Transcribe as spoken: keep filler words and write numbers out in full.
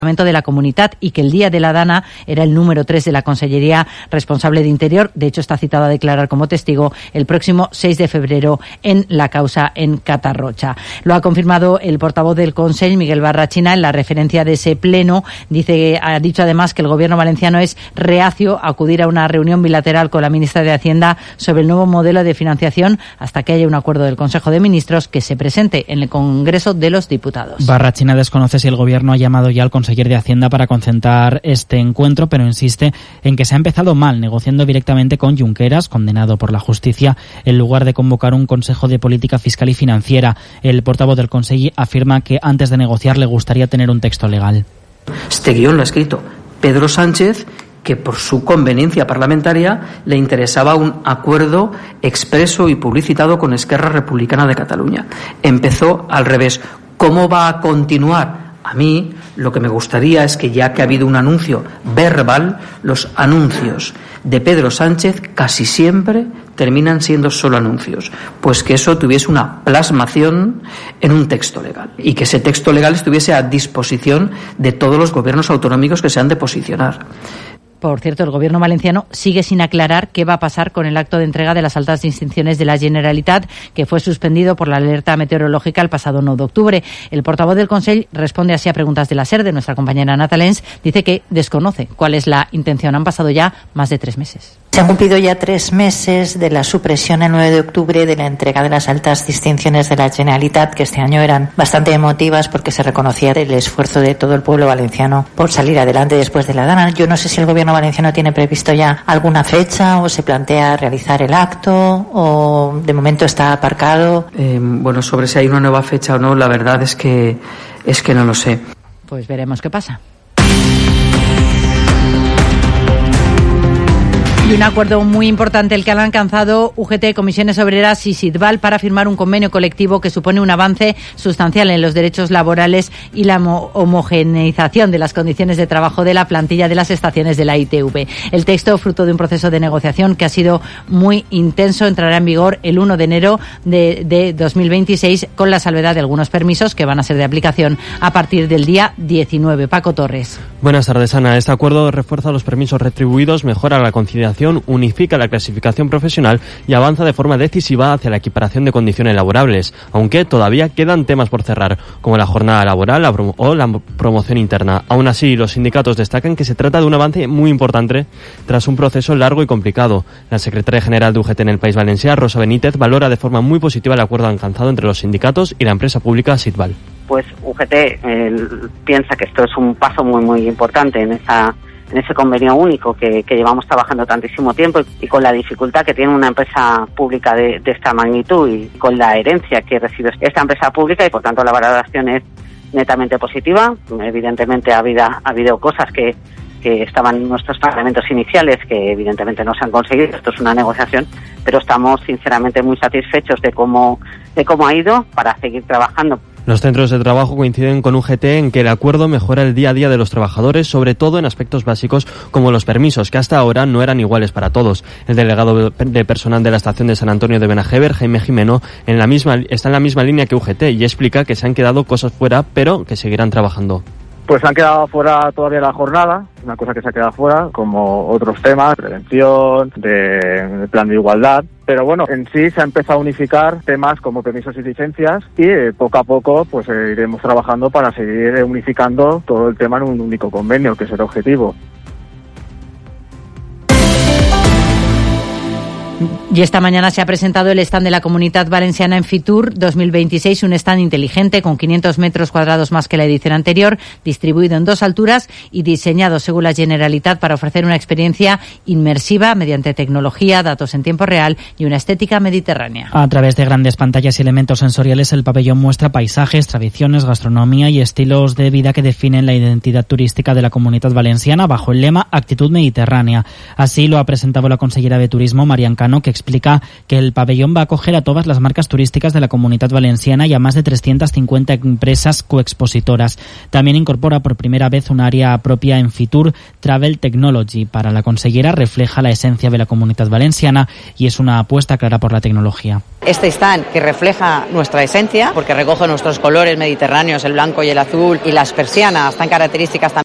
de la Comunitat y que el día de la Dana era el número tres de la Consellería responsable de Interior. De hecho, está citado a declarar como testigo el próximo seis de febrero en la causa en Catarrocha. Lo ha confirmado el portavoz del Consell, Miguel Barrachina, en la referencia de ese pleno. Dice, ha dicho además que el gobierno valenciano es reacio a acudir a una reunión bilateral con la ministra de Hacienda sobre el nuevo modelo de financiación hasta que haya un acuerdo del Consejo de Ministros que se presente en el Congreso de los Diputados. Barrachina desconoce si el gobierno ha llamado ya al Consejo de Hacienda para concentrar este encuentro, pero insiste en que se ha empezado mal, negociando directamente con Junqueras, condenado por la justicia, en lugar de convocar un Consejo de Política Fiscal y Financiera. El portavoz del Consell afirma que antes de negociar le gustaría tener un texto legal. Este guión lo ha escrito Pedro Sánchez, que por su conveniencia parlamentaria le interesaba un acuerdo expreso y publicitado con Esquerra Republicana de Cataluña. Empezó al revés. ¿Cómo va a continuar? A mí lo que me gustaría es que, ya que ha habido un anuncio verbal, los anuncios de Pedro Sánchez casi siempre terminan siendo solo anuncios, pues que eso tuviese una plasmación en un texto legal y que ese texto legal estuviese a disposición de todos los gobiernos autonómicos que se han de posicionar. Por cierto, el gobierno valenciano sigue sin aclarar qué va a pasar con el acto de entrega de las altas distinciones de la Generalitat, que fue suspendido por la alerta meteorológica el pasado nueve de octubre. El portavoz del Consell responde así a preguntas de la SER, de nuestra compañera Natalens. Dice que desconoce cuál es la intención. Han pasado ya más de tres meses. Se han cumplido ya tres meses de la supresión el nueve de octubre de la entrega de las altas distinciones de la Generalitat, que este año eran bastante emotivas porque se reconocía el esfuerzo de todo el pueblo valenciano por salir adelante después de la Dana. Yo no sé si el gobierno valenciano tiene previsto ya alguna fecha o se plantea realizar el acto o de momento está aparcado. Eh, bueno, sobre si hay una nueva fecha o no, la verdad es que es que no lo sé. Pues veremos qué pasa. Y un acuerdo muy importante el que han alcanzado U G T, Comisiones Obreras y Sitbal para firmar un convenio colectivo que supone un avance sustancial en los derechos laborales y la homogeneización de las condiciones de trabajo de la plantilla de las estaciones de la I T V. El texto, fruto de un proceso de negociación que ha sido muy intenso, entrará en vigor el uno de enero de, de dos mil veintiséis, con la salvedad de algunos permisos que van a ser de aplicación a partir del día diecinueve. Paco Torres. Buenas tardes, Ana. Este acuerdo refuerza los permisos retribuidos, mejora la conciliación, unifica la clasificación profesional y avanza de forma decisiva hacia la equiparación de condiciones laborables, aunque todavía quedan temas por cerrar, como la jornada laboral la prom- o la promoción interna. Aún así, los sindicatos destacan que se trata de un avance muy importante tras un proceso largo y complicado. La secretaria general de U G T en el País Valencià, Rosa Benítez, valora de forma muy positiva el acuerdo alcanzado entre los sindicatos y la empresa pública Sitbal. Pues U G T eh, piensa que esto es un paso muy muy importante en esa en ese convenio único que, que llevamos trabajando tantísimo tiempo y, y con la dificultad que tiene una empresa pública de, de esta magnitud y con la herencia que recibe esta empresa pública, y por tanto la valoración es netamente positiva. Evidentemente ha habido, ha habido cosas que, que estaban en nuestros planteamientos iniciales que evidentemente no se han conseguido. Esto es una negociación, pero estamos sinceramente muy satisfechos de cómo, de cómo ha ido para seguir trabajando. Los centros de trabajo coinciden con U G T en que el acuerdo mejora el día a día de los trabajadores, sobre todo en aspectos básicos como los permisos, que hasta ahora no eran iguales para todos. El delegado de personal de la estación de San Antonio de Benajever, Jaime Jimeno, en la misma, está en la misma línea que U G T y explica que se han quedado cosas fuera, pero que seguirán trabajando. Pues han quedado fuera todavía la jornada, una cosa que se ha quedado fuera, como otros temas, prevención, de, de plan de igualdad. Pero bueno, en sí se ha empezado a unificar temas como permisos y licencias y eh, poco a poco pues eh, iremos trabajando para seguir unificando todo el tema en un único convenio, que es el objetivo. Y esta mañana se ha presentado el stand de la Comunitat Valenciana en Fitur dos mil veintiséis, un stand inteligente con quinientos metros cuadrados más que la edición anterior, distribuido en dos alturas y diseñado según la Generalitat para ofrecer una experiencia inmersiva mediante tecnología, datos en tiempo real y una estética mediterránea. A través de grandes pantallas y elementos sensoriales, el pabellón muestra paisajes, tradiciones, gastronomía y estilos de vida que definen la identidad turística de la Comunitat Valenciana bajo el lema Actitud Mediterránea. Así lo ha presentado la consellera de Turismo, Marian Cano, Serrano, que explica que el pabellón va a acoger a todas las marcas turísticas de la Comunitat Valenciana y a más de trescientas cincuenta empresas coexpositoras. También incorpora por primera vez un área propia en Fitur Travel Technology. Para la consellera refleja la esencia de la Comunitat Valenciana y es una apuesta clara por la tecnología. Este stand que refleja nuestra esencia, porque recoge nuestros colores mediterráneos, el blanco y el azul, y las persianas tan características también